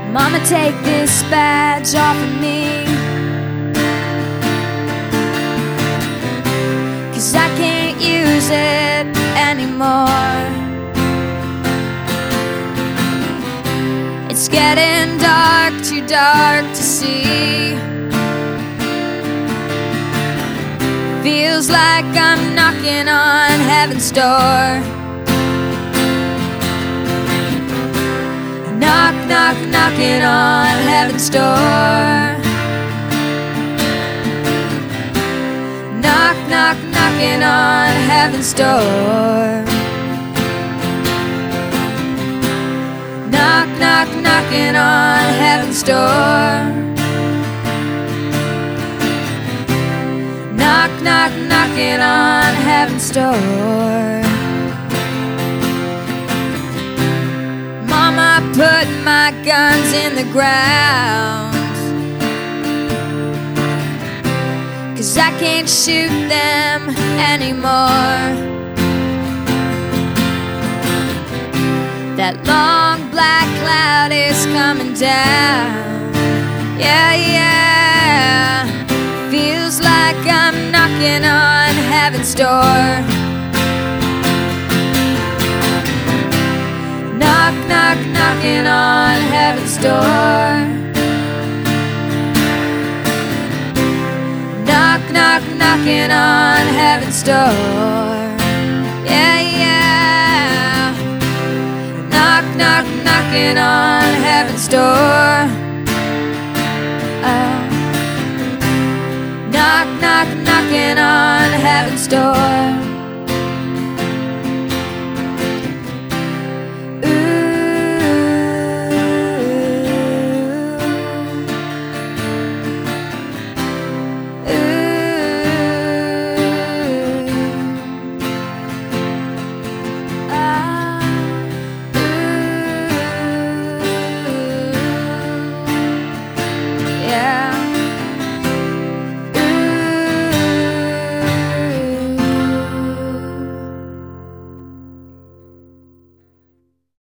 Mama, take this badge off of me, 'cause I can't use it anymore. It's getting dark, too dark to see. Feels like I'm knocking on heaven's door. Knock, knock, knocking on heaven's door. Knock, knock, knocking on heaven's door. Knock, knock, knocking on heaven's door. Knock, knock, knocking on heaven's door. Mama, put my guns in the ground, 'cause I can't shoot them anymore. That long black cloud is coming down. Yeah, yeah. Feels like I'm knocking on heaven's door. Knock, knock, knocking on heaven's door. Knock, knock, knocking on heaven's door. Yeah, yeah. Knock, knock, knocking on heaven's door. Oh. Knock, knock, knocking on heaven's door.